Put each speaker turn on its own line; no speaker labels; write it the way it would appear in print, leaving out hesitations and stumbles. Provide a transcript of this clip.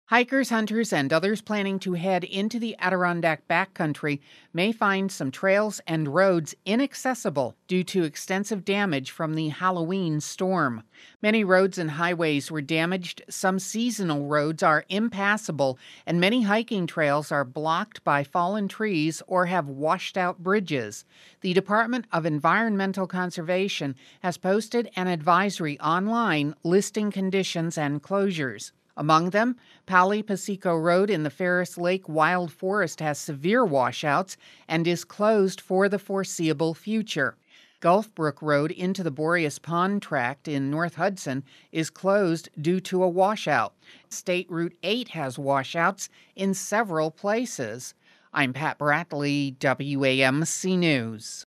Hikers, hunters, and others planning to head into the Adirondack backcountry may find some trails and roads inaccessible due to extensive damage from the Halloween storm. Many roads and highways were damaged, some seasonal roads are impassable, and many hiking trails are blocked by fallen trees or have washed out bridges. The Department of Environmental Conservation has posted an advisory online listing conditions and closures. Among them, Pali Pacico Road in the Ferris Lake Wild Forest has severe washouts and is closed for the foreseeable future. Gulfbrook Road into the Boreas Pond Tract in North Hudson is closed due to a washout. State Route 8 has washouts in several places. I'm Pat Bradley, WAMC News.